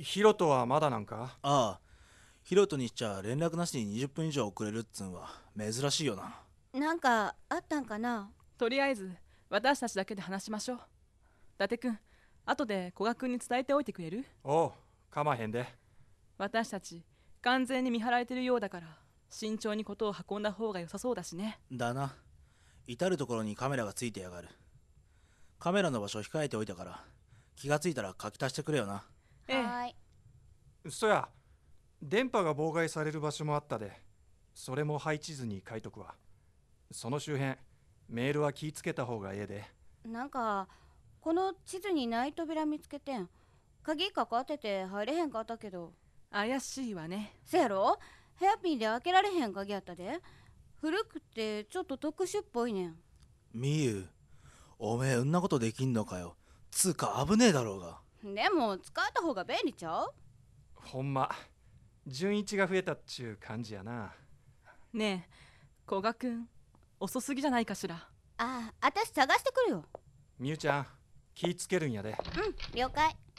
ヒロトはまだなんか？ ああ、ヒロトにしちゃ連絡なしに20分以上遅れるっつんは珍しいよな。 なんかあったんかな。 とりあえず私たちだけで話しましょう。伊達くん、後で古賀くんに伝えておいてくれる？ おう、かまへんで。 私たち完全に見張られてるようだから慎重にことを運んだ方が良さそうだしね。 だな。至る所にカメラがついてやがる。カメラの場所を控えておいたから気がついたら書き足してくれよな。 ええ。 はい。 そや、電波が妨害される場所もあったで、それも配置図に書いとくわ。その周辺メールは気ぃつけた方がええで。 なんかこの地図にない扉見つけてん。鍵かかってて入れへんかったけど。 怪しいわね。 せやろ、ヘアピンで開けられへん鍵やったで。古くてちょっと特殊っぽいねん。 みゆ、おめえんなことできんのかよ。つうか危ねえだろうが。 でも使えた方が便利ちゃう？ ほんま純一が増えたっちゅう感じやな。 ねえ古賀くん、遅すぎじゃないかしら。 ああ、私探してくるよ。 みゆちゃん、気ぃつけるんやで。 うん、了解。